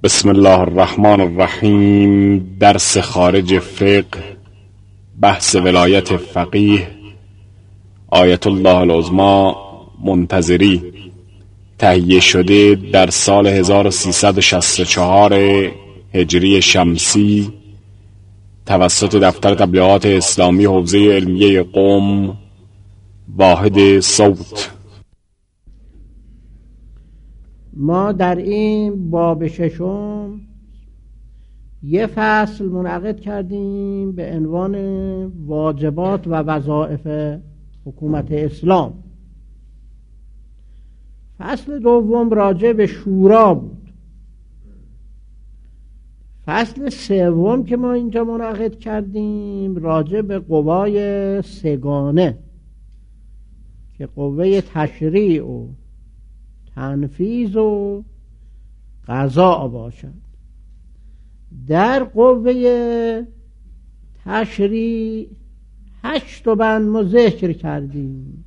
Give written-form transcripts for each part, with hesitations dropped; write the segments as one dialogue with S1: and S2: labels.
S1: بسم الله الرحمن الرحیم. درس خارج فقه، بحث ولایت فقیه، آیت الله العظمی منتظری، تهیه شده در سال 1364 هجری شمسی توسط دفتر تبلیغات اسلامی حوزه علمیه قم، واحد صوت.
S2: ما در این باب ششم یه فصل منعقد کردیم به عنوان واجبات و وظایف حکومت اسلام. فصل دوم راجع به شورا بود. فصل سوم که ما اینجا منعقد کردیم راجع به قوای سگانه که قوه تشریع و تنفیذ و قضا باشد. در قوه تشریع 8 بند ما ذکر کردیم.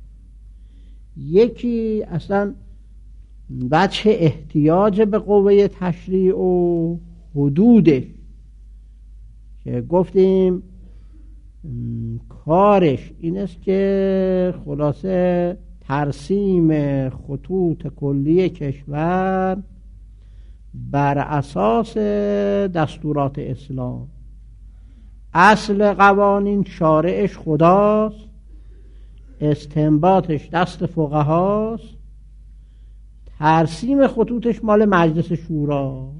S2: یکی اصلا وجه احتیاج به قوه تشریع و حدودش که گفتیم کارش این است که خلاصه ترسیم خطوط کلی کشور بر اساس دستورات اسلام. اصل قوانین شارعش خداست، استنباطش دست فقهاست، ترسیم خطوطش مال مجلس شوراست.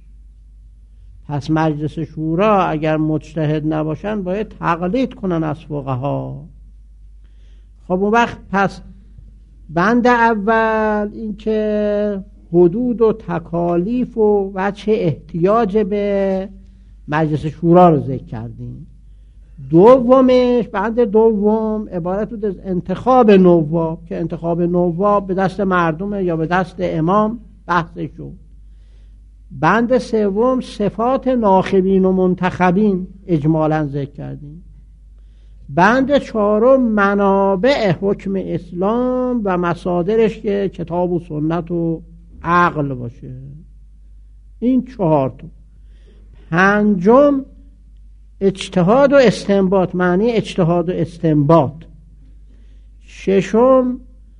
S2: پس مجلس شورا اگر مجتهد نباشن باید تقلید کنن از فقها. خب اون وقت پس بند اول این که حدود و تکالیف و وجه احتیاج به مجلس شورا رو ذکر کردیم. دومش بند دوم عبارت بود از انتخاب نواب که انتخاب نواب به دست مردم یا به دست امام بحثش شد. بند سوم صفات ناخبین و منتخبین اجمالاً ذکر کردیم. بند چهارم منابع حکم اسلام و مصادرش که کتاب و سنت و عقل باشه. این 4 تا. پنجم اجتهاد و استنباط، معنی اجتهاد و استنباط. ششم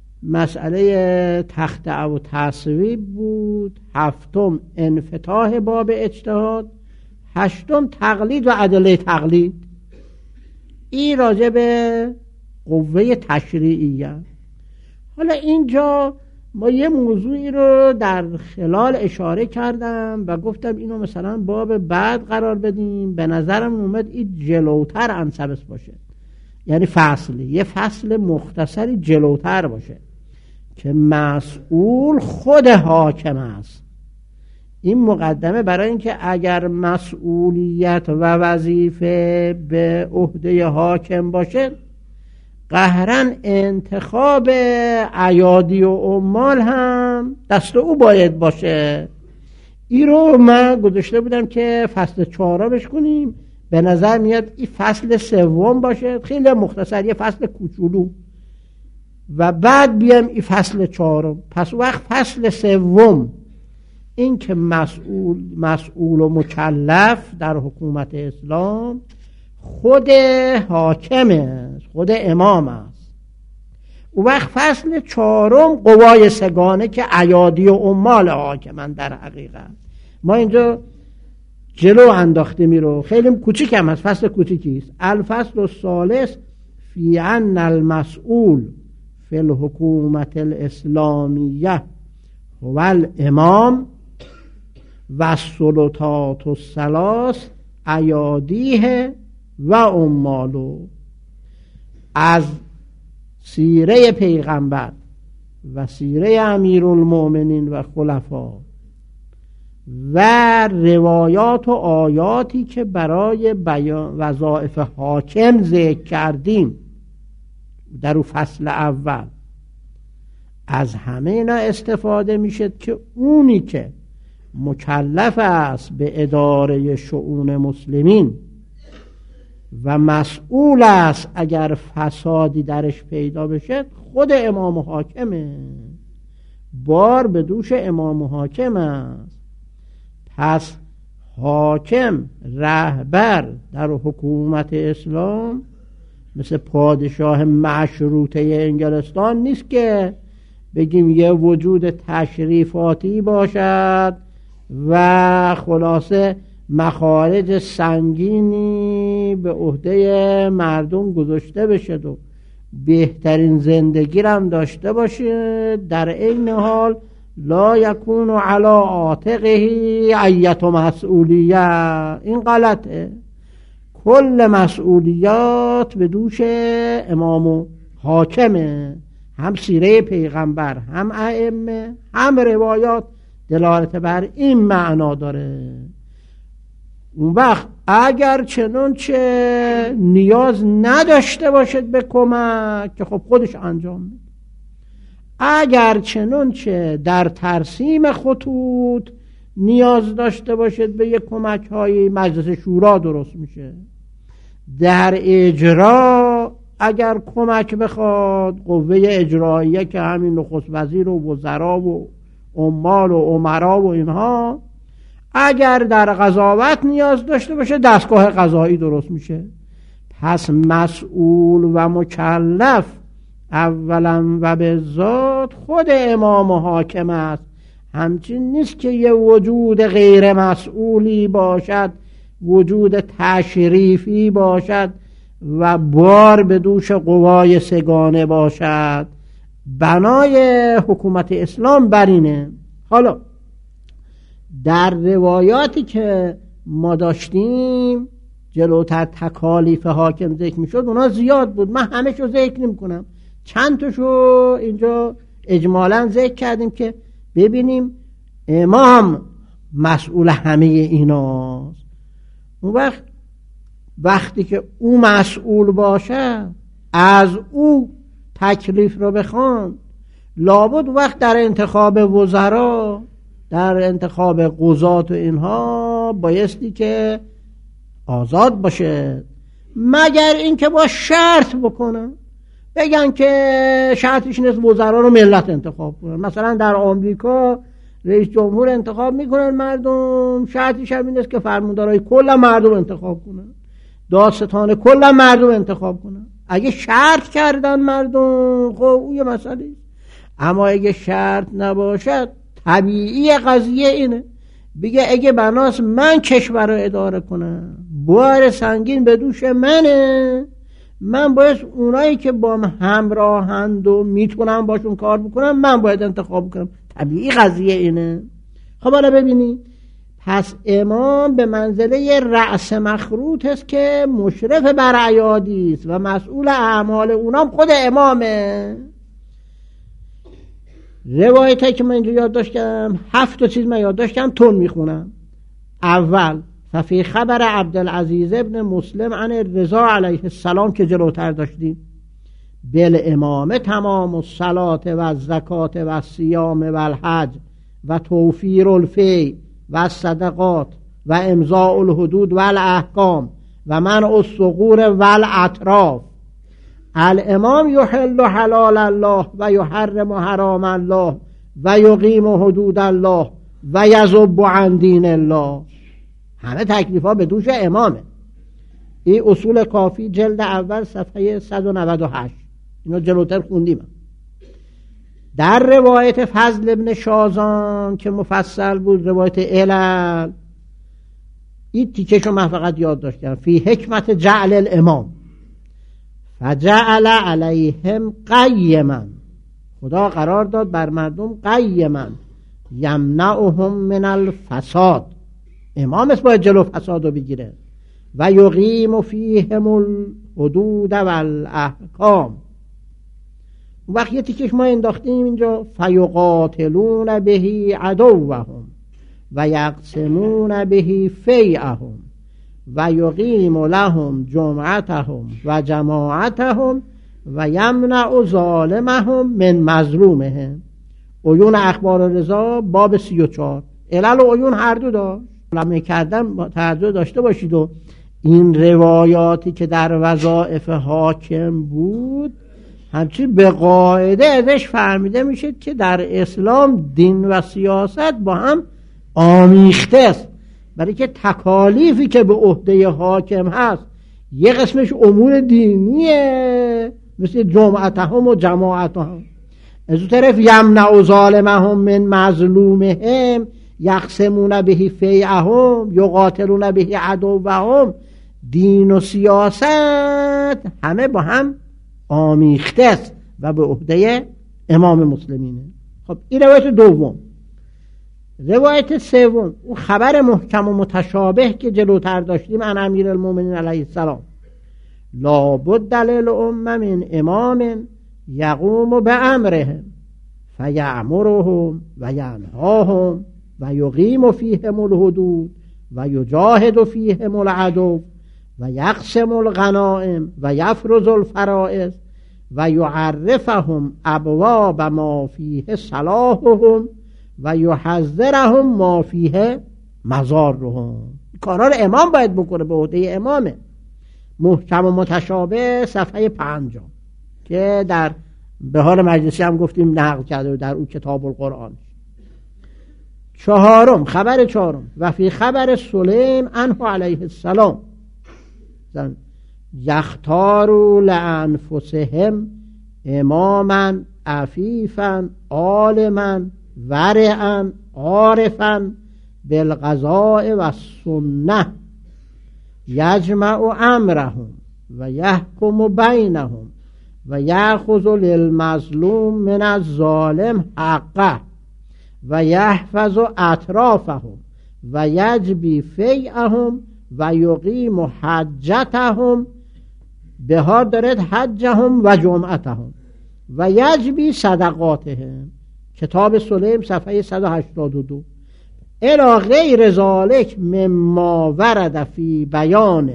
S2: مسئله تخطئه و تصویب بود. هفتم انفتاح باب اجتهاد. هشتم تقلید و ادله تقلید. این راجع به قوه تشریعیه. حالا اینجا ما یه موضوعی رو در خلال اشاره کردم و گفتم اینو مثلا باب بعد قرار بدیم. به نظرم اومد این جلوتر انسبس باشه، یعنی فصلی، یه فصل مختصری جلوتر باشه که مسئول خود حاکم است. این مقدمه برای اینکه اگر مسئولیت و وظیفه به عهده حاکم باشه قهرن انتخاب ایادی و عمال هم دست او باید باشه. این رو من گذاشته بودم که فصل 4 کنیم. به نظر میاد این فصل 3 باشه، خیلی مختصر، یه فصل کوچولو، و بعد بیام این فصل 4. پس وقت فصل 3 این که مسئول و مکلف در حکومت اسلام خود حاکم است، خود امام است. اون وقت فصل 4 قوای سگانه که ایادی و عمال حاکمن. در حقیقت ما اینجا جلو انداخته میرو، خیلی کوچیک هم هست، فصل کوچیکی است. الفصل الثالث فی ان المسئول فی الحکومت الاسلامیه هو الامام و السلطات الثلاث ایادیه و عمالو. از سیره پیغمبر و سیره امیرالمؤمنین و خلفا و روایات و آیاتی که برای بیان وظایف حاکم ذکر کردیم در فصل اول، از همه اینا استفاده میشه که اونی که مکلف است به اداره شؤون مسلمین و مسئول است اگر فسادی درش پیدا بشه خود امام و حاکمه. بار به دوش امام و حاکم است. پس حاکم رهبر در حکومت اسلام مثل پادشاه مشروطه انگلستان نیست که بگیم یه وجود تشریفاتی باشد و خلاصه مخارج سنگینی به عهده مردم گذاشته بشه و بهترین زندگی هم داشته باشه، در این حال لا یکون علی عاتقه ایت مسئولیه. این غلطه. کل مسئولیات به دوش امام و حاکمه، هم سیره پیغمبر هم ائمه هم روایات دلالت بر این معنا داره. اون وقت اگر چنانچه نیاز نداشته باشد به کمک که خب خودش انجام میده، اگر چنانچه در ترسیم خطوط نیاز داشته باشد به یک کمک های مجلس شورا درست میشه، در اجرا اگر کمک بخواد قوه اجراییه که همین نخست وزیر و وزرا و عمال و امرا و اینها، اگر در قضاوت نیاز داشته باشه دستگاه قضایی درست میشه. پس مسئول و مکلف اولا و به ذات خود امام و حاکم است. همچین نیست که یه وجود غیر مسئولی باشد، وجود تشریفی باشد و بار به دوش قوای سگانه باشد. بنای حکومت اسلام بر اینه. حالا در روایاتی که ما داشتیم جلوتر تکالیف حاکم ذکر میشد، اونا زیاد بود، من همه شو ذکر نمی کنم، چند تاشو اینجا اجمالا ذکر کردیم که ببینیم امام مسئول همه ایناست. اون وقتی که او مسئول باشه از او تکلیف رو بخوان، لابد وقت در انتخاب وزرا، در انتخاب قضات و اینها بایستی که آزاد باشه، مگر اینکه با شرط بکنن، بگن که شرطش نیست وزرا رو ملت انتخاب کنن. مثلا در آمریکا رئیس جمهور انتخاب میکنن مردم، شرطش هم این است که فرماندارای کل مردم انتخاب کنن، دادستان کل مردم انتخاب کنن. اگه شرط کردن مردم خب اون یه مسئله، اما اگه شرط نباشد طبیعی قضیه اینه بگه اگه بناس من کشور رو اداره کنم، بار سنگین به دوش منه، من باید اونایی که با من همراهند و میتونم باشون کار بکنم من باید انتخاب کنم. طبیعی قضیه اینه. خب حالا ببینید، پس امام به منزله رأس مخروط است که مشرف بر عیادی است و مسئول اعمال اونام خود امامه. روایتی که من اینجا یاد داشتم 7 چیز من یاد داشتم، تون میخونم. اول ففی خبر عبدالعزیز ابن مسلم عن رضا علیه السلام که جلوتر داشتیم، بالامامه تمام الصلاة و الزکات و الصیام و الحج و توفیر الفی و الصدقات و امضاء الحدود و الاحکام و منع الثغور و الاطراف. الامام یحل حلال الله و یحرم حرام الله و یقیم حدود الله و یذب عن دین الله. همه تکلیفا به دوش امامه. این اصول کافی جلد اول صفحه 198 اینو جلوتر خوندیم. در روایت فضل ابن شازان که مفصل بود، روایت علل، این تیکشو من فقط یاد داشتم. فی حکمت جعل الامام فجعل علیهم قیما، خدا قرار داد بر مردم قیما یمنعهم من الفساد، امام است باید جلو فساد رو بگیره، و یقیم فیهم الحدود و الاحکام. وقتی یه تیکش ما انداختیم اینجا فیقاتلون بهی عدوهم و یقسمون بهی فیعهم و یقیم لهم جمعتهم و جماعتهم و یمنع ظالمهم من مظلومهم. عیون اخبار رضا باب 34. علل و عیون هر دو داشت. علمه کردن توجه داشته باشید و این روایاتی که در وظائف حاکم بود همچنین به قاعده ازش فهمیده میشه که در اسلام دین و سیاست با هم آمیخته است. برای که تکالیفی که به عهده حاکم هست یه قسمش امور دینیه، مثل جمعتهم و جماعتهم. از اون طرف یمنع ظالمهم من مظلومهم یقسمون به فیعهم یقاتلون به عدوهم. دین و سیاست همه با هم آمیخته است و به عهده امام مسلمینه. خب این روایت دوم. روایت سوم، اون خبر محکم و متشابه که جلوتر داشتیم عن امیرالمومنین علیه السلام، لابد للامم من امام یقوم بامرهم فیأمرهم و ینهاهم و یقیم فیهم الحدود و یجاهد فیهم العدو و یقسم الغنائم و یفرض الفرائض و یعرفهم ابواب ما فیه صلاحهم و یحذرهم ما فیه مضارهم. کارا رو امام باید بکنه، به عهده امامه. محکم و متشابه صفحه 50 که در بهار مجلسی هم گفتیم نقل کرده در اون کتاب القرآن. چهارم، خبر چهارم، و فی خبر سلیم عنه علیه السلام یختاروا لانفسهم اماما عفیفا عالما ورعا عارفا بالقضاء و السنه یجمع امرهم و یحکم بینهم و یأخذ للمظلوم من الظالم حقه و یحفظ اطرافهم و یجبی فیعهم و یقیم حجتهم، بهار دارد حجهم و جمعتهم و یجبی صدقاتهم. کتاب سلیم صفحه 182. الی غیر ذالک مما ورد فی بیان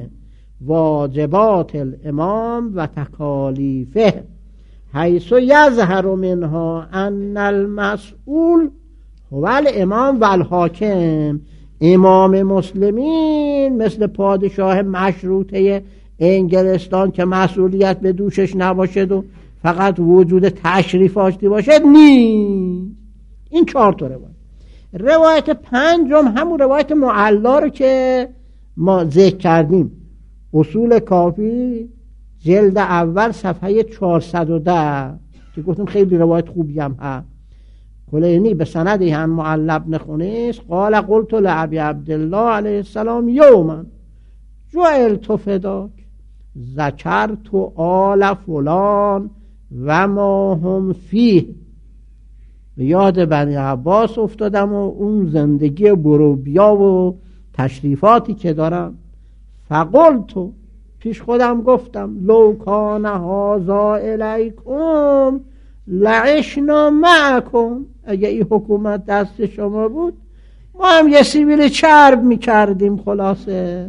S2: واجبات الامام و تکالیفه حیث یظهر منها ان المسئول هو الامام و الحاکم. امام مسلمین مثل پادشاه مشروطه انگلستان که مسئولیت به دوشش نباشد و فقط وجود تشریفاتی باشد نیست. این 4 تا روایت. روایت پنجم همون روایت معلا رو که ما ذکر کردیم، اصول کافی جلد اول صفحه 410 که گفتم خیلی روایت خوبی هم هست. کلینی به سندی هم معلا بن خنیس قال قلت لابی عبدالله علیه السلام یوما جعلت فداک ذکرت آل فلان و ما هم فیه. به یاد بنی عباس افتادم و اون زندگی بروبیا و تشریفاتی که دارم. فقلت، پیش خودم گفتم، لو کان هذا الیکم لعشنا معکم. اگه این حکومت دست شما بود ما هم یه سیبیل چرب میکردیم خلاصه.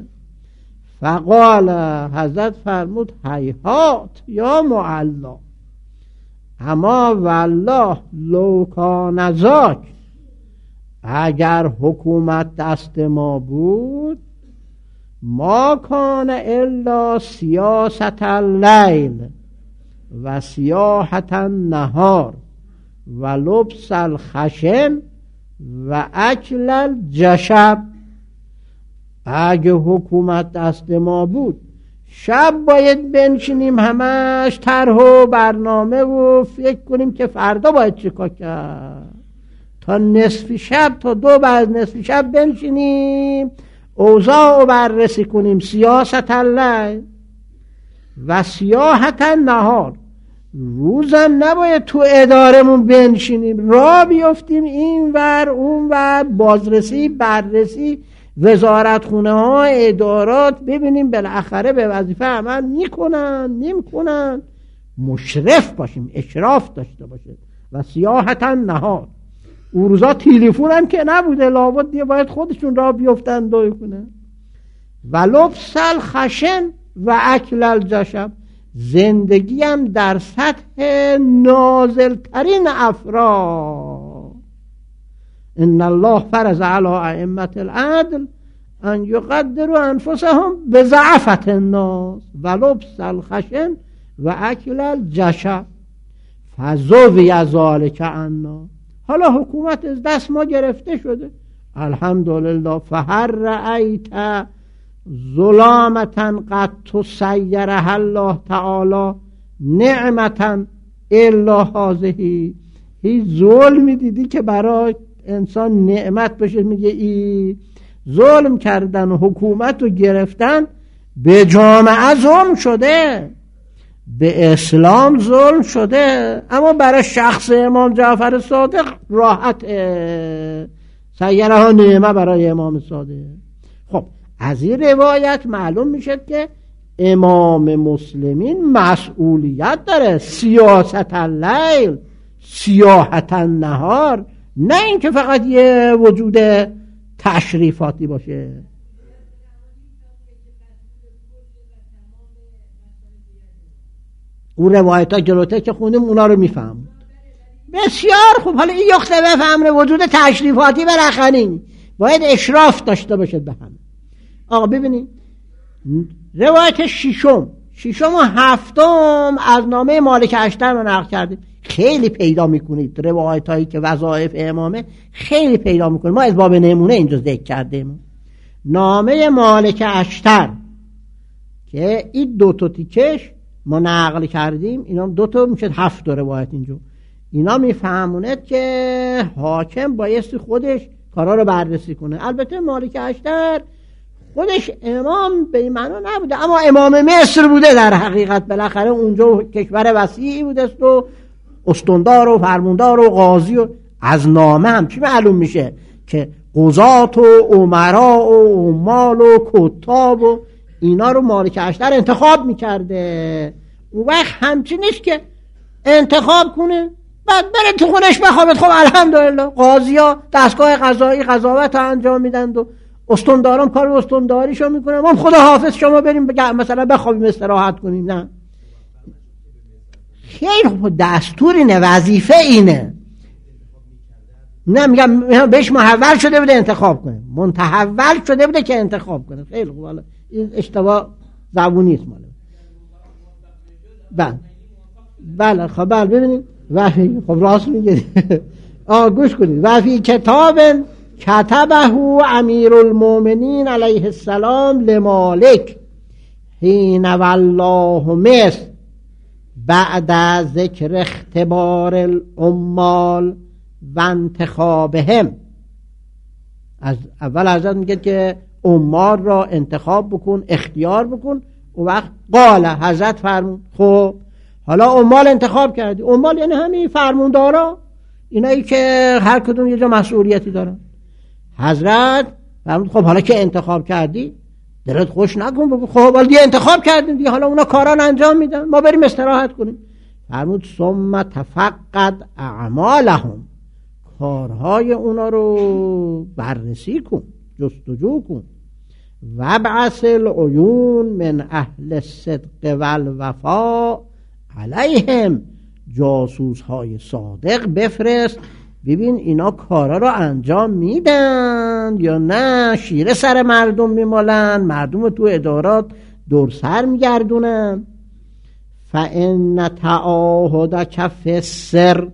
S2: فقال، حضرت فرمود هیهات یا معلا، اما والله لو کان ذاک، اگر حکومت دست ما بود، ما کان الا سیاست اللیل و سیاحت النهار و لبس الخشن و اکل الجشب. اگه حکومت دست ما بود شب باید بنشینیم همش طرح و برنامه و فکر کنیم که فردا باید چیکار کرد، تا نصف شب تا 2 بعد نصف شب بنشینیم اوضاع رو بررسی کنیم. سیاست اللیل و سیاحت النهار، روزم نباید تو ادارمون بنشینیم، راه بیفتیم این ور اون ور، بازرسی بررسی وزارتخونه ها ادارات، ببینیم بالاخره به وظیفه عمل میکنن نمیکنن، مشرف باشیم، اشراف داشته باشه. و سیاحت النهار، اون روزا تلفن هم که نبوده، لابد دیگه باید خودشون راه بیفتن دوی کنن. و لبس الخشن و اکل الجشب، زندگی هم در سطح نازلترین افراد. ان الله فرض علی ائمه العدل ان یقدروا انفسهم بضعفة الناس و لبس الخشن و اکل الجشب فذوی ذلک عنا. حالا حکومت از دست ما گرفته شده، الحمدلله فهر رأیت ظلامتا قد تسیرها الله تعالی نعمتا الا هذه. هیچ ظلمی دیدی که برای انسان نعمت بشه؟ میگه ای ظلم کردن و حکومت رو گرفتن به جامعه ظلم شده، به اسلام ظلم شده، اما برای شخص امام جعفر صادق راحت سیرها نعمه برای امام صادق. خب از این روایت معلوم میشه که امام مسلمین مسئولیت داره، سیاست اللیل سیاحت النهار، نه اینکه فقط یه وجود تشریفاتی باشه. اون روایت ها جلوته که خوندیم اونا رو میفهم. بسیار خوب. حالا این یخته بفهم وجود تشریفاتی برخنین باید اشراف داشته باشد به همه. آقا ببینید روایت ششم و هفتم از نامه مالک اشتر رو نقل کردیم. خیلی پیدا میکنید روایت هایی که وظایف امامه، خیلی پیدا میکنید. ما از باب نمونه اینجا ذکر کردیم. نامه مالک اشتر که این دو تا تیکش ما نقل کردیم، اینا دو تا میشه 7 روایت. اینجا اینا میفهموند که حاکم بایستی خودش کارا رو بررسی کنه. البته مالک اشتر خودش امام به این معنا نبوده، اما امام مصر بوده در حقیقت. بالاخره اونجا کشور وسیعی بوده و استاندار و فرماندار و قاضی و از نامه هم چی معلوم میشه که قضات و امرا و عمال و کتاب و اینا رو مالک اشتر انتخاب میکرده. اون وقت همچین نیست که انتخاب کنه بعد بره تو خونش بخوابد. خب الحمدلله قاضی ها دستگاه قضایی قضاوت ها انجام میدن و استانداران کار استانداریشو میکنن. ما خدا حافظ شما بریم مثلا بخوابیم استراحت کنیم. نه، خیلی خوب، دستور اینه، وظیفه اینه. نه میگم بهش محول شده بوده انتخاب کنه، منتحول شده بوده که انتخاب کنه. خیلی خوب. حالا این اشتباه زبونی است ماله. بله خب بله ببینید وحی. خب راست میگه. گوش کنید. وفی کتاب کتبه امیرالمومنین علیه السلام لمالک حین والله مصر بعد ذکر اختبار العمال و انتخابهم. از اول حضرت میگه که عمال را انتخاب بکن، اختیار بکن. و وقت قال حضرت فرمود خب حالا عمال انتخاب کردی. عمال یعنی همین فرماندارا، اینایی که هر کدوم یه جا مسئولیتی دارن. حضرت فرمود خب حالا که انتخاب کردی دلت خوش نکن، بگو خب حالا دیگه انتخاب کردیم دیگه، حالا اونا کاران انجام میدن، ما بریم استراحت کنیم. فرمود ثم تفقد اعمالهم، کارهای اونا رو بررسی کن، جستجو کن. وابعث العیون من اهل الصدق والوفا علیهم، جاسوس های صادق بفرست ببین اینا کارا رو انجام میدن یا نه، شیره سر مردم میمالن، مردم رو تو ادارات دور سر میگردونن. فان تعاهدک فی السر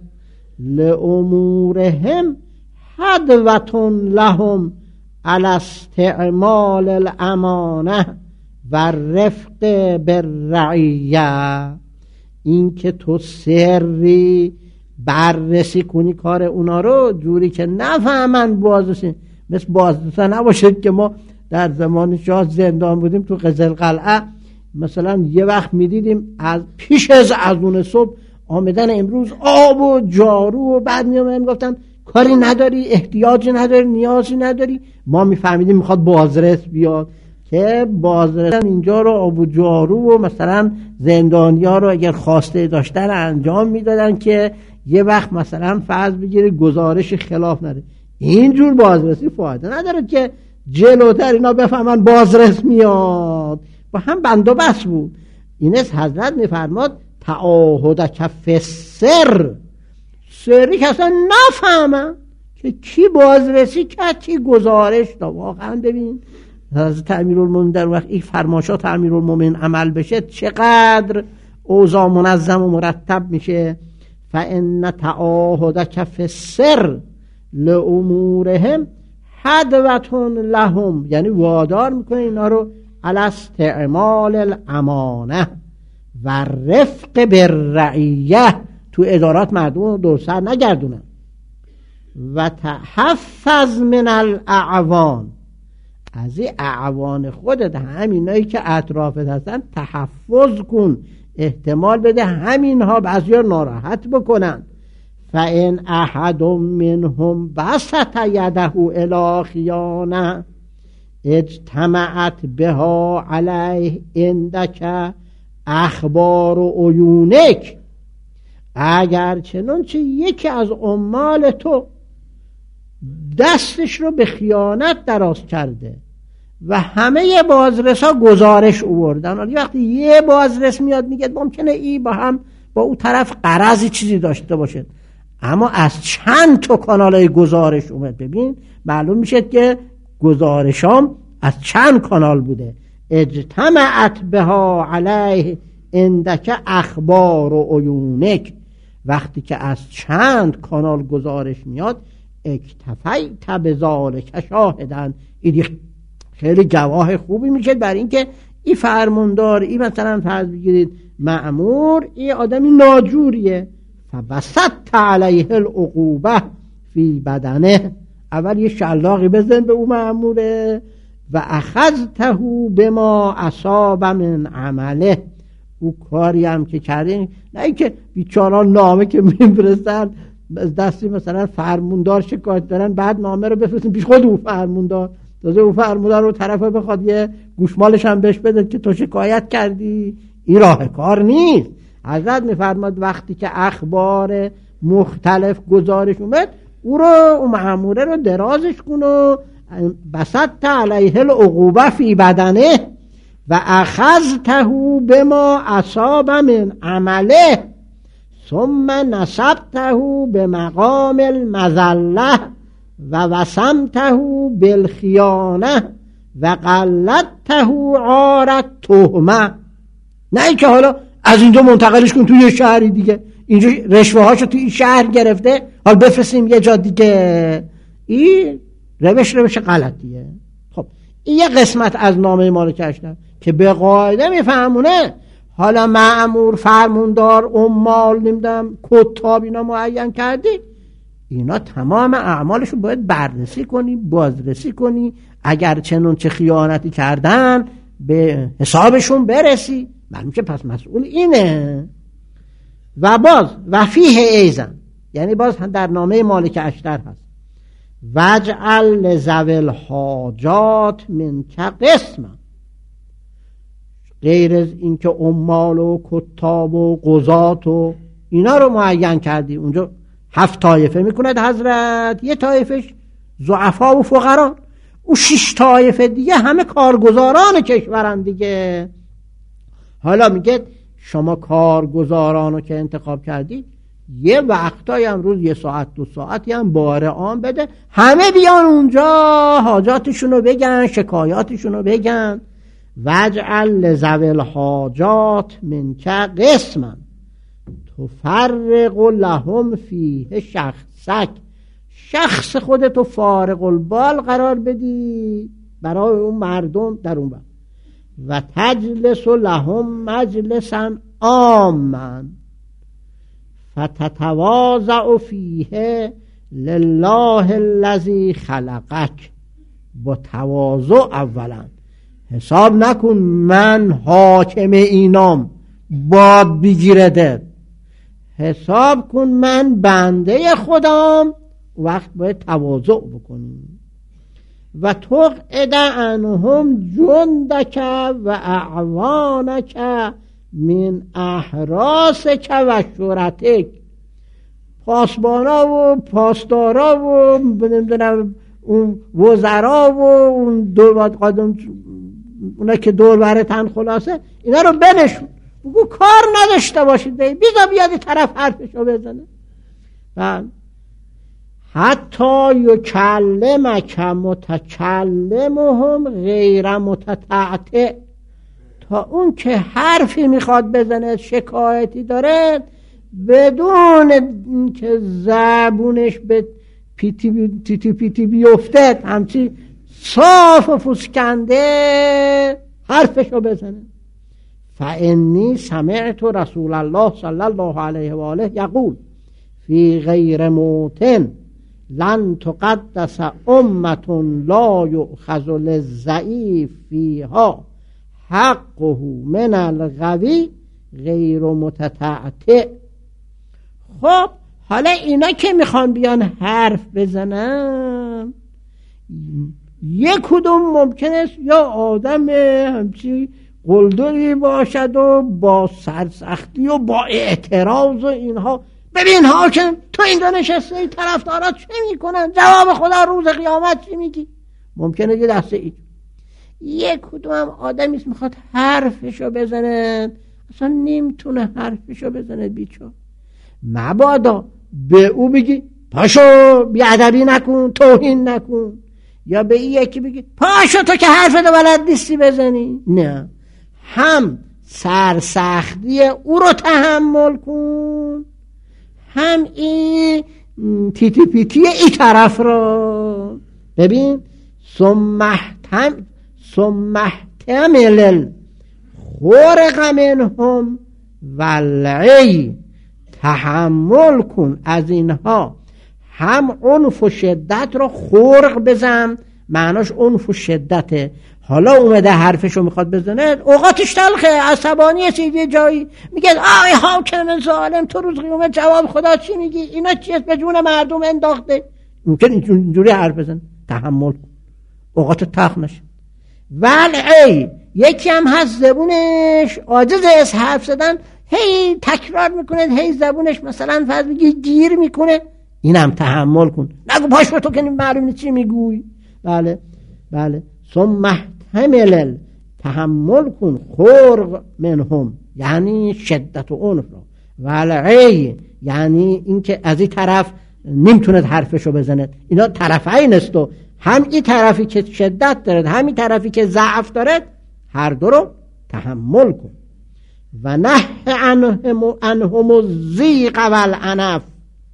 S2: لامورهم حدوة لهم علی استعمال الامانه و رفق بالرعیه. این که تو سری بررسی کنی کار اونا رو جوری که نفهمن بازرسی، مثل بازرسا نباشد که ما در زمان شاه زندان بودیم تو قزلقلعه مثلا یه وقت میدیدیم از پیش از اذان صبح آمدن امروز آب و جارو و بعد میگفتن کاری نداری، احتیاجی نداری، نیازی نداری. ما میفهمیدیم میخواد بازرس بیاد که بازرسان اینجا رو آب و جارو و مثلا زندانیا رو اگر خواسته داشتن انجام میدادن که یه وقت مثلا فرض بگیری گزارش خلاف نده. اینجور بازرسی فایده نداره که جلوتر اینا بفهمن بازرس میاد. با هم بندوبست بود. این از حضرت میفرماد تعاهدک فی السر، سری که اصلا نفهمن که کی بازرسی کرد کی گزارش داد. واقعا ببین حضرت امیرالمومنین در وقت این فرماشات امیرالمومنین عمل بشه چقدر اوضاع منظم و مرتب میشه. فان تعاهدک فی السر لامورهم حدوتون لهم، یعنی وادار میکنه اینا رو علی استعمال الامانه و رفق بالرعیه، تو ادارات مردم رو دور سر نگردونن. و تحفظ من الاعوان، از این اعوان خودت، همینایی که اطرافت هستن تحفظ کن، احتمال بده همینها بعضی ها ناراحت بکنن. فَإِنْ أَحَدٌ مِّنْهُمْ بَسَطَ يَدَهُ إِلَىٰ خِیانَةٍ اجتمعت بها علیه عندک اخبار و عیونک، اگر چنانچه یکی از عمال تو دستش رو به خیانت دراز کرده و همه بازرسا گزارش آوردن، وقتی یه بازرس میاد میگه ممکنه این با هم با اون طرف غرضی چیزی داشته باشه، اما از چند تا کانالای گزارش اومد، ببین معلوم میشه که گزارشام از چند کانال بوده. اجتمعت بها علیه عندک اخبار و عیونک، وقتی که از چند کانال گزارش میاد اکتفیت بذالک شاهدن، این خیلی گواه خوبی میشه برای اینکه این فرماندار، این مثلا فرض بگیرید مأمور، این آدمی ناجوریه، فبسطت علیه العقوبه فی بدنه، اول یه شلاقی بزن به اون مأموره و اخذته بما اصاب من عمله، او کاری هم که کردین، نه اینکه بیچاران نامه که میفرستن دستی مثلا فرماندار شکایت دارن بعد نامه رو بفرستن پیش خود او فرماندار، تازه او فرماندار رو طرفه بخواد یه گوشمالش هم بهش بده که تو شکایت کردی، این راه کار نیست. حضرت میفرماد وقتی که اخبار مختلف گزارش اومد، او رو اون مأموره رو درازش کن و بسطت علیه العقوبه فی بدنه و اخذته بما اصاب من عمله ثم نصبته بمقام المذله و وسمته بالخیانه و قلدته عارت تهمه، نه اینکه حالا از اینجا منتقلش کن توی یه شهری دیگه، اینجا رشوه هاشو توی این شهر گرفته حالا بفرستیم یه جا دیگه، این روش غلطیه. خب این یه قسمت از نامه مالک اشتر که به قاعده میفهمونه حالا مأمور، فرماندار، عمال، نمیدونم کتاب اینا معین کردی، اینا تمام اعمالشو باید بررسی کنی، بازرسی کنی، اگر چنون چه خیانتی کردن به حسابشون برسی، معلوم که پس مسئول اینه. و باز و فیه ایزن، یعنی باز در نامه مالک اشتر هست وجعل لذوی الحاجات منک قسما، غیر از اینکه عمال و کتاب و قضات و اینا رو معین کردی، اونجا 7 طایفه میکند حضرت، یه طایفش ضعفا و فقرا، او 6 طایفه دیگه همه کارگزاران کشورن دیگه. حالا میگه شما کارگزارانو که انتخاب کردی یه وقتایی هم روز 1 ساعت 2 ساعتی هم باره آن بده، همه بیان اونجا حاجاتشونو بگن، شکایاتشونو بگن. وجعل لذوی الحاجات منک قسما تفرق لهم فیه شخصک، شخص خودتو فارق البال قرار بدی برای اون مردم در اون وقت. و تجلس لهم مجلسا عاما فتتواضع فیه لله الذی خلقک، با تواضع اولا حساب نکن من حاکم اینام باد بگیرده، حساب کن من بنده خودم، وقت باید تواضع بکنیم. و تقعد عنهم جندک و اعوانک من احراسک و شرطک، پاسبانا و پاسدارا و نمیدونم اون وزرا و اون دور قادم اونا که دور برتن خلاصه، اینا رو بنشون، بگو کار نداشته باشید، بیزا بیادی طرف حرفشو بزنه. و حتی یکلمک متکلمهم غیر متتعتع، تا اون که حرفی میخواد بزنه، شکایتی داره، بدون اینکه زبونش به پیتی بیفته همچی صاف و فسکنده حرفشو بزنه. فانی سمعت رسول الله صلی الله علیه و آله یقول فی غیر موتن لن تقدس امة لا یؤخذ للضعیف فیها حقه من القوی غیر متتعتع. خب حالا اینا که میخوان بیان حرف بزنن، یک کدوم ممکن است یا آدم همچی قلدری باشد و با سرسختی و با اعتراض و اینها. ببین حاکم تو اینجا نشسته ای، طرفدارات چه میکنن؟ جواب خدا روز قیامت چی میگی؟ ممکنه یه دسته ای یک کدوم هم آدمی است میخواد حرفشو بزنه، اصلا نمیتونه حرفشو بزنه بیچاره. مبادا به او بگی پاشو بیادبی نکن، توهین نکن، یا به این یکی بگی پاشو تو که حرفت بلد نیستی بزنی. نه، هم سرسختی او رو تحمل کن، هم این تیتی پیتی ای طرف رو. ببین ثم احتمل خرق منهم والعی، تحمل کن از اینها، هم عنف و شدت رو خرق بزن، معناش عنف و شدته. حالا اومده حرفشو میخواد بزنه، اوقاتش تلخه، عصبانی است، یه جایی میگه آی حاکم ظالم تو روز قیامت جواب خدا چی میگی؟ اینا چیه به جون مردم انداخته؟ ممکن اینجوری حرف بزن. تحمل کن، اوقات تلخ نشه. ولعی، یکی هم هست زبونش عاجز از حرف زدن، هی تکرار میکنه، هی زبونش مثلا فرض بگی گیر میکنه، اینم تحمل کن، نگو پاش تو که معلوم نیست چی میگوی. بله بله. ثم احتمل، تحمل کن خرق منهم یعنی شدت و عنف را، ولعی یعنی اینکه از این طرف نمیتونه حرفشو بزنه. اینا طرفین است، و هم این طرفی که شدت دارد، هم این طرفی که ضعف دارد، هر دو رو تحمل کن. و نه عنهم الضیق والعنف،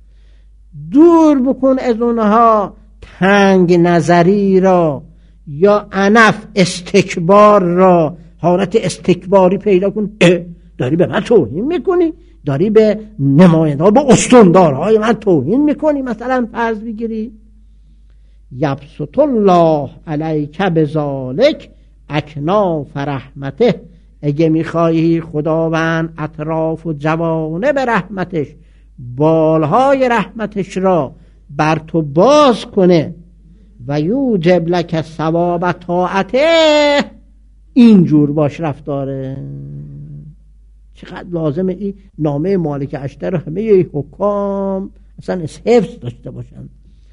S2: دور بکن از اونها تنگ نظری را یا عنف استکبار را. حالت استکباری پیدا کن، داری به من توهین میکنی، داری به نمایندگان، به استاندارهای من توهین میکنی. مثلا فرض بگیری یبسط الله علیک بذالک اکناف رحمته، اگه میخوایی خداوند اطراف و جوانب رحمتش، بالهای رحمتش را بر تو باز کنه، و یوجب لک ثواب طاعته، اینجور باش رفتاره. چقدر لازمه این نامه مالک اشتر همه حکام اصلا حفظ داشته باشن.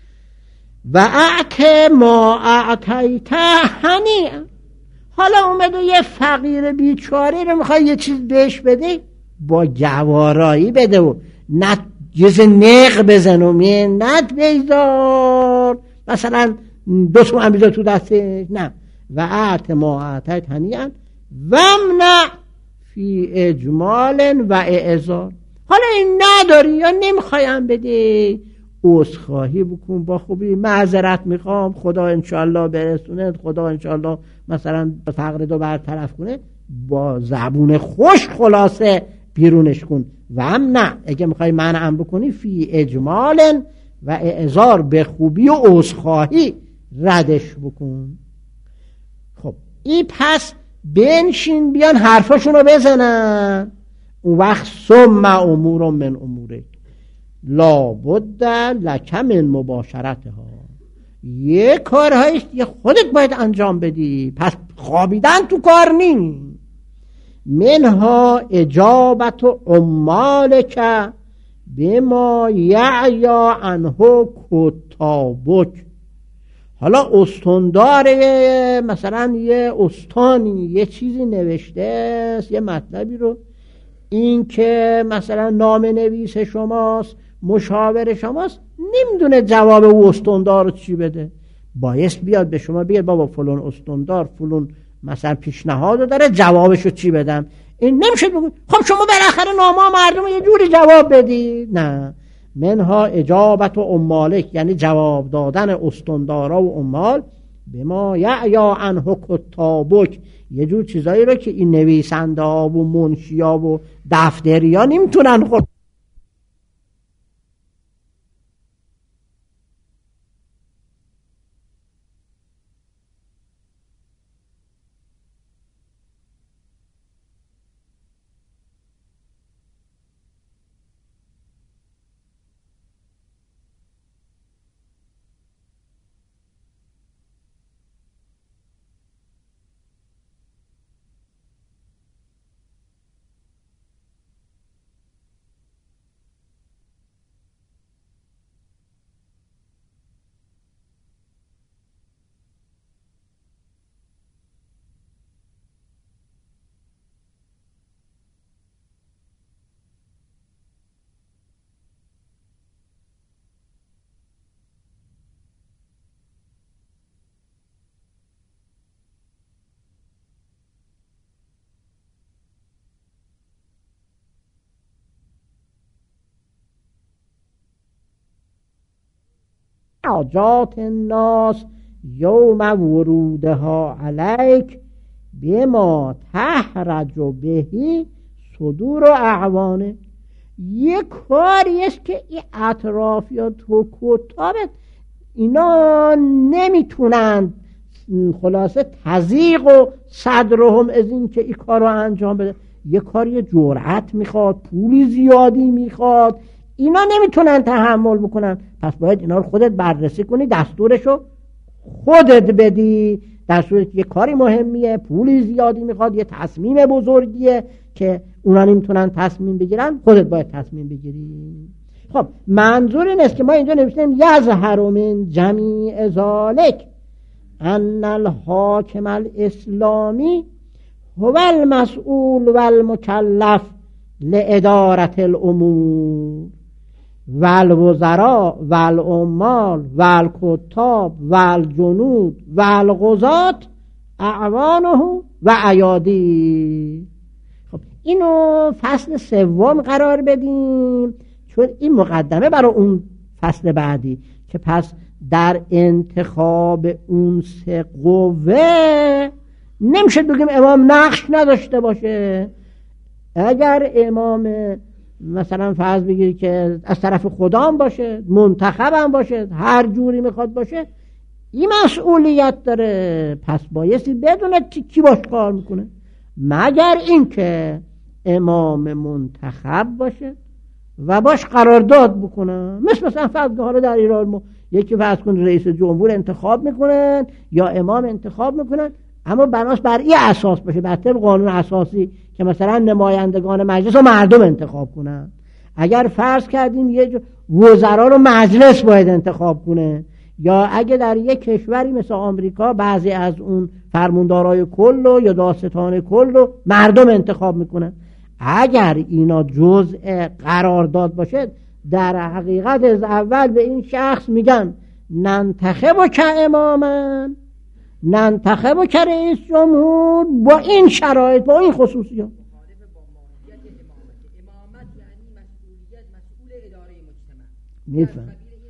S2: و اعت ما اعتیت هنیئا، حالا اومده یه فقیر بیچاره رو میخوای یه چیز بهش بده، با گوارایی بده و نه جز نق بزن و منت بیزار، مثلا 2 تومن بیزار تو دستش، نه. و اعت ما اعتیت هنیئا وامنع فی اجمال و اعذار. حالا این نداری یا نمیخوایم بده، عذرخواهی بکن با خوبی، معذرت میخوام، خدا انشالله برسونه، خدا انشالله مثلا تقریض رو برطرف کنه، با زبون خوش خلاصه بیرونش کن. و هم نه، اگه میخوای منعم بکنی فی اجمال و اعذار، به خوبی و عذرخواهی ردش بکن. خب این پس بنشین بیان حرفاشون رو بزنن. اون وقت ثم امور من اموره لا بد لک من مباشرتها، یه کارهایش یه خودت باید انجام بدی، پس خوابیدن تو کار نی. منها اجابت عمالک بما یعیا عنه کتابک. حالا استاندار مثلا یه استانی یه چیزی نوشته است، یه مطلبی رو، این که مثلا نام نویس شماست، مشاور شماست، نمیدونه جواب او استاندار رو چی بده، بایست بیاد به شما بگه بابا فلان استاندار فلان مثلا پیشنهاد داره، جوابشو چی بدم. این نمیشه بگو خب شما بالاخره نامه مردم یه جوری جواب بدی. نه، منها اجابت و عمالک، یعنی جواب دادن استندارا و عمال، به ما یعیا عنه کتابک، یه جور چیزایی رو که این نویسنده ها و منشی ها و دفتری ها نمیتونن خود حاجات الناس یوم ورودها علیک بما تحرج بهی صدور و اعوانه. یک کاری است که این اطرافیات و کتابت اینا نمیتونن خلاصه تضییق و صدرهم از این که این کار رو انجام بده. یک کاری جرأت میخواد، پولی زیادی میخواد، اینا نمیتونن تحمل بکنن. پس باید اینا رو خودت بررسی کنی، دستورشو خودت بدی. در صورتی که یه کاری مهمیه، پولی زیادی میخواد، یه تصمیم بزرگیه که اونا نمیتونن تصمیم بگیرن، خودت باید تصمیم بگیری. خب منظور این است که ما اینجا نوشتیم یظهر من جمیع ذالک ان الحاکم الاسلامی هو المسئول والمکلف لاداره الامور والوزراء والعمال والکتاب والجنود والغزاة اعوانه و ایادی. خب اینو فصل سوم قرار بدیم، چون این مقدمه برای اون فصل بعدی که پس در انتخاب اون سه قوه نمیشه بگیم امام نقش نداشته باشه. اگر امام مثلا فرض بگیری که از طرف خدا هم باشه، منتخب هم باشه، هر جوری میخواد باشه، این مسئولیت داره. پس بایستی بدونه کی باش کار میکنه، مگر این که امام منتخب باشه و باش قرارداد بکنه. مثلا فرض حالا در ایران ما یکی فرض کن رئیس جمهور انتخاب میکنن یا امام انتخاب میکنن، اما بناس بر این اساس باشه، بر طبق قانون اساسی که مثلا نمایندگان مجلس رو مردم انتخاب کنن. اگر فرض کردیم یه وزرا رو مجلس باید انتخاب کنه، یا اگه در یک کشوری مثل آمریکا بعضی از اون فرماندارای کل یا داستان کل مردم انتخاب میکنن، اگر اینا جزء قرارداد باشه، در حقیقت از اول به این شخص میگن ننتخب که اماما، ننتخب که رئیس جمهور با این شرایط، با این خصوصیات.
S3: امامت یعنی مسئولیت، مسئول اداره مجتمع.
S2: میفهم.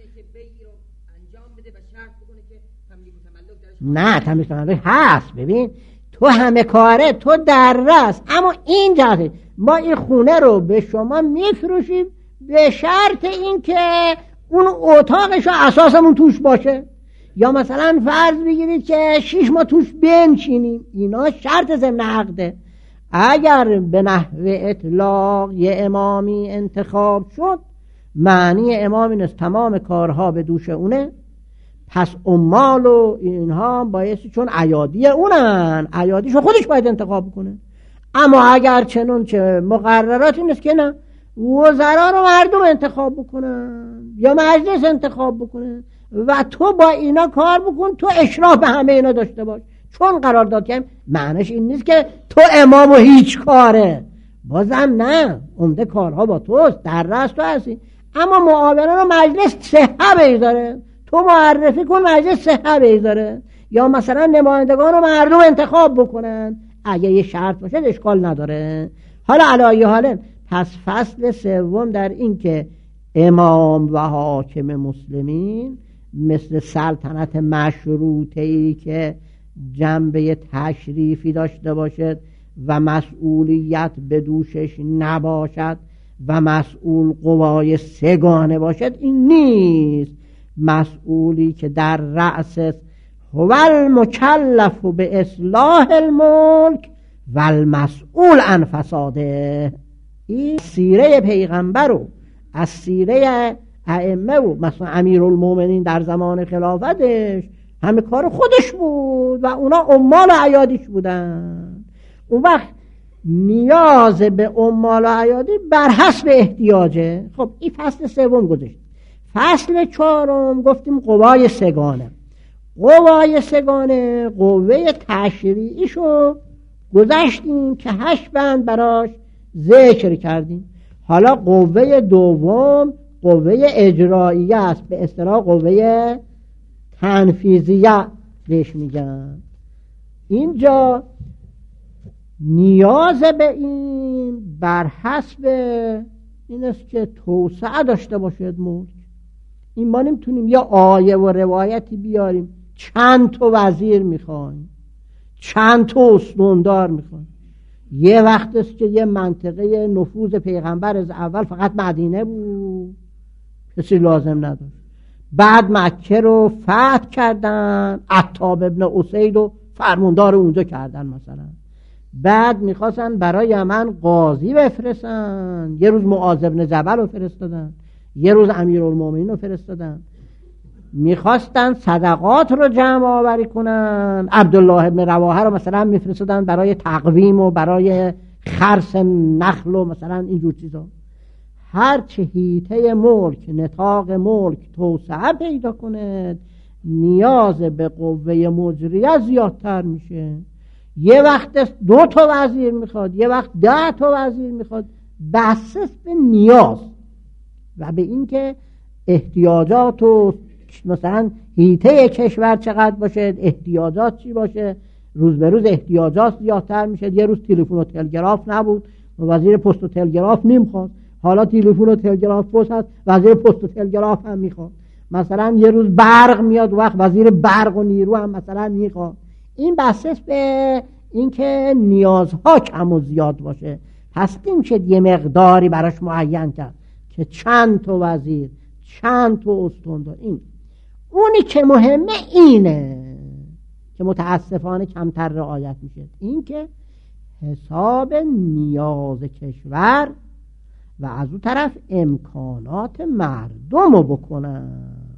S2: نه تمیز تملک هست. ببین تو همه کاره، تو در رست، اما این جهته ما این خونه رو به شما میفروشیم به شرط این که اون اتاقش اساسمون توش باشه، یا مثلا فرض بگیرید که 6 ماه توش بنشینیم، اینا شرط ضمن عقده. اگر به نحو اطلاق یه امامی انتخاب شد، معنی امام این است تمام کارها به دوش اونه، پس عمال و اینها بایستی چون ایادی اونن، ایادیشو خودش باید انتخاب کنه. اما اگر چنون چه مقررات این است که نه، وزرا رو مردم انتخاب بکنن یا مجلس انتخاب بکنن و تو با اینا کار بکن، تو اشراف به همه اینا داشته باش. چون قرارداد کردیم معنیش این نیست که تو امام و هیچ کاره، بازم نه، عمده کارها با توست، در رأس تو هستی، اما معاونان رو مجلس صحه بگذاره، تو معرفی کن مجلس صحه بگذاره، یا مثلا نمایندگان رو مردم انتخاب بکنن. اگه یه شرط باشه اشکال نداره. حالا علایه حاله پس فصل سوم در این که امام و حاکم مسلمین مثل سلطنت مشروطه‌ای که جنبه تشریفی داشته باشد و مسئولیت به دوشش نباشد و مسئول قوای سگانه باشد، این نیست. مسئولی که در رأس هو المکلف به اصلاح الملک و المسئول عن فساده. این سیره پیغمبر و از سیره ائمه و مثلا امیرالمومنین در زمان خلافتش همه کار خودش بود و اونا عمال و عیادیش بودن. اون وقت نیاز به عمال و عیادی بر حسب احتیاجه. خب این فصل سوم گذاشت. فصل چهارم گفتیم قوای سگانه. قوای سگانه قوه تشریعیشو گذاشتیم که 8 بند براش ذکر کردیم. حالا قوه دوم قوه اجراییه است، به اصطلاح قوه تنفیذیه بهش میگن. اینجا نیاز به این بر حسب این است که توسعه داشته باشد ملک. این ما نمیتونیم یا آیه و روایتی بیاریم چند تا وزیر میخوایم، چند تا استوندار میخوایم. یه وقت است که یه منطقه نفوذ پیغمبر از اول فقط مدینه بود، کسی لازم نداشت. بعد مکه رو فتح کردن، عتاب ابن اسید رو فرماندار اونجا کردن مثلا. بعد میخواستن برای یمن قاضی بفرستن، یه روز معاذ بن جبل رو فرستادن، یه روز امیرالمومنین رو فرستادن. میخواستن صدقات رو جمع آوری کنن، عبدالله بن رواحه رو مثلا میفرستادن برای تقویم و برای خرس نخل و مثلا اینجور چیزا. هر چه حیطه ملک، نطاق ملک توسعه پیدا کنه، نیاز به قوه مجریه زیادتر میشه. یه وقت 2 تا وزیر میخواد، یه وقت 10 تا وزیر میخواد، بسته به نیاز و به اینکه احتیاجات و مثلا حیطه کشور چقدر باشه، احتیاجات چی باشه. روز به روز احتیاجات زیادتر میشه. یه روز تلفن و تلگراف نبود، وزیر پست و تلگراف نمیخواد، حالا تلفن و تلگراف پست هست، وزیر پست و تلگراف هم میخواد. مثلا یه روز برق میاد، وقت وزیر برق و نیرو هم مثلا میخواد. این بحث به اینکه نیازها کم و زیاد باشه. پس این شد یه مقداری براش معین کرد که چند تا وزیر، چند تا استوندار. این اونی که مهمه اینه که متاسفانه کمتر رعایت میشه، این که حساب نیاز کشور و از اون طرف امکانات مردم رو بکنن.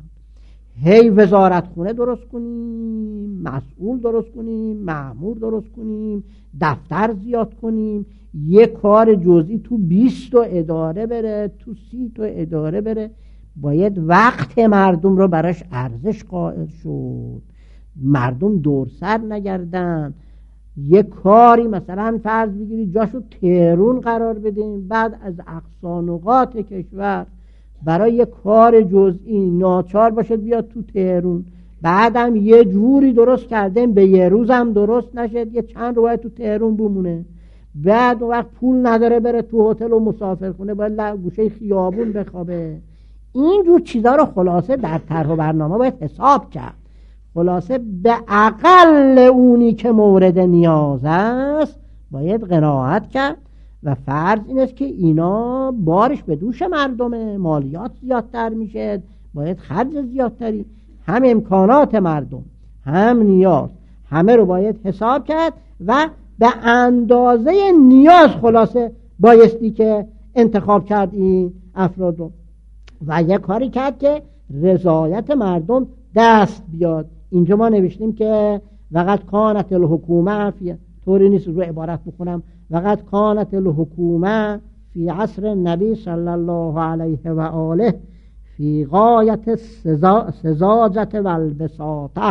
S2: هی وزارت خونه درست کنیم، مسئول درست کنیم، مأمور درست کنیم، دفتر زیاد کنیم، یک کار جزئی تو 20 تا اداره بره، تو 30 تا اداره بره. باید وقت مردم رو براش ارزش قائل شد، مردم دور سر نگردن. یه کاری مثلا فرض بگیرید جاشو تهران قرار بدیم، بعد از اقصا نقاط کشور برای یه کار جزئی ناچار باشد بیاد تو تهران، بعدم یه جوری درست کردیم به یه روزم درست نشد، یه چند رو باید تو تهران بمونه. بعد وقت پول نداره بره تو هتل و مسافرخونه، باید گوشه خیابون بخوابه. اینجور چیزا رو خلاصه در طرح و برنامه باید حساب کرد. خلاصه به اقل اونی که مورد نیاز است باید قناعت کرد و فرض این است که اینا بارش به دوش مردمه، مالیات زیادتر میشه، باید خرج زیادتری، هم امکانات مردم هم نیاز، همه رو باید حساب کرد و به اندازه نیاز خلاصه بایستی که انتخاب کرد این افراد رو و یک کاری کرد که رضایت مردم دست بیاد. اینجا ما نوشتیم که وقت کانت الحکومه طوری نیست رو عبارت بخونم، وقت کانت الحکومه فی عصر النبی صلی الله علیه و آله فی غایت سذاجت و البساطه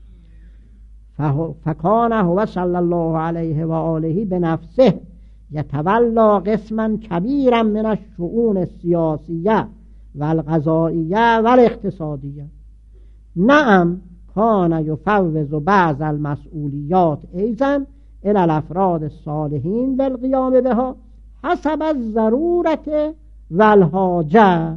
S2: فکان هو صلی الله علیه و آله بنفسه یتولا قسما کبیرا من الشؤون السیاسیه و القضائیه و الاقتصادیه. نعم کان یفوض بعض المسئولیات ایضا الى الافراد الصالحین للقیام بها حسب الضرورت و الحاجه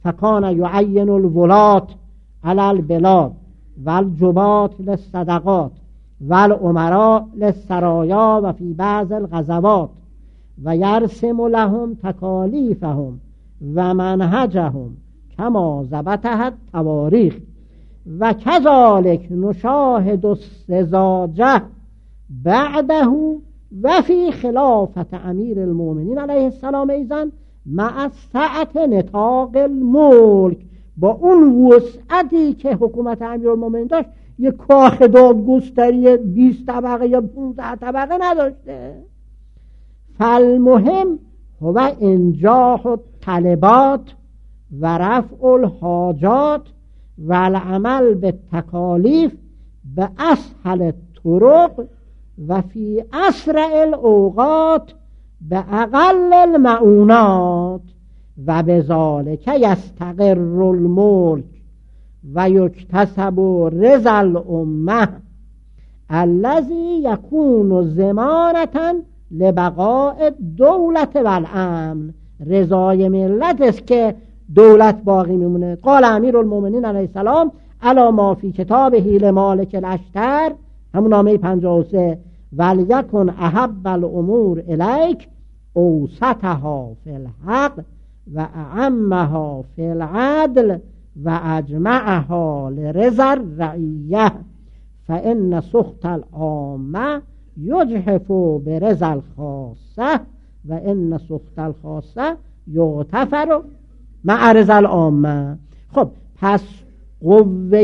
S2: فکان یعین الولات علی البلاد والجبات للصدقات والامراء للسرایا و فی بعض الغزوات و یرسم لهم تکالیفهم و منهجهم کما ضبطها التواریخ و کذالک نشاهد السذاجه بعده و فی خلافت امیر المؤمنین علیه السلام ایضا مع سعت نطاق الملک. با اون وسعتی که حکومت امیرالمومنین داشت یک کاخ دادگستری 20 طبقه یا 15 طبقه نداشته. فالمهم هو انجاح الطلبات و رفع الحاجات و العمل به تکالیف به اسهل الطرق و فی اسرع الاوقات به اقل المعونات و بذالک یستقر الملک و یکتسب رضا الامه الذی یکون ضمانة لبقاء دولت و الامن. رضای ملت است که دولت باقی میمونه. قال امیر المؤمنین علیه السلام علی ما فی کتابه لمالک الاشتر، همون نامه 53، ولیکن احب الامور الیک اوسطها فی الحق و اعمها فی العدل و اجمعها لرضا الرعیه فان سخط العامه یجحف برضا الخاصه و ان سخط الخاصه یغتفر مع رضا العامه. خب پس قوه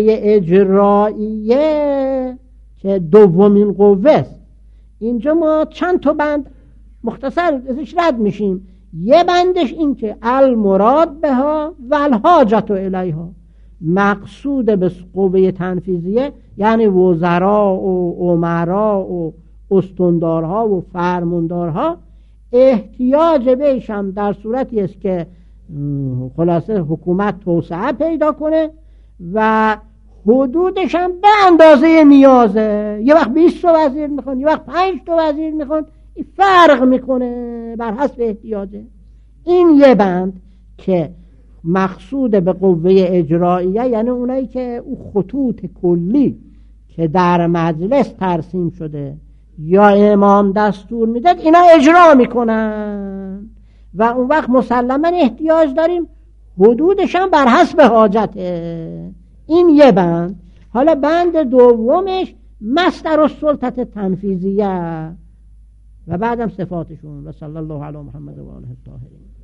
S2: اجراییه که دومین قوه است، اینجا ما چند تا بند مختصر ازش رد میشیم. یه بندش این که المراد بها و الحاجت الیها، مقصود به قوه تنفیذیه یعنی وزرا و امرا و استندارها و فرماندارها احتیاج بهشم در صورتی است که خلاصه حکومت توسعه پیدا کنه و حدودش هم به اندازه نیازه. یه وقت 20 تا وزیر میخوان، یه وقت 5 تا وزیر میخوان، این فرق میکنه بر حسب احتیاجه. این یه بند که مقصود به قوه اجراییه، یعنی اونایی که اون خطوط کلی که در مجلس ترسیم شده یا امام دستور میداد اینا اجرا میکنن و اون وقت مسلما احتیاج داریم حدودش هم بر حسب حاجته. این یه بند. حالا بند دومش مصدر السلطه تنفیذیه و بعدم صفاتشون. و صلی الله علی محمد و آله الطاهرین.